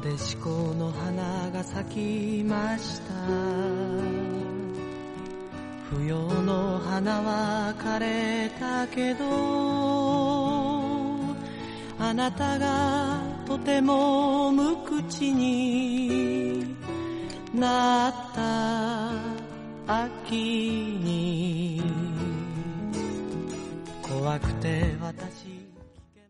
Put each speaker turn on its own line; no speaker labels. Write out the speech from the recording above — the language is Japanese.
でしこの花が咲きました。不要の花は枯れたけど、あなたがとても無口になった秋に、怖くて私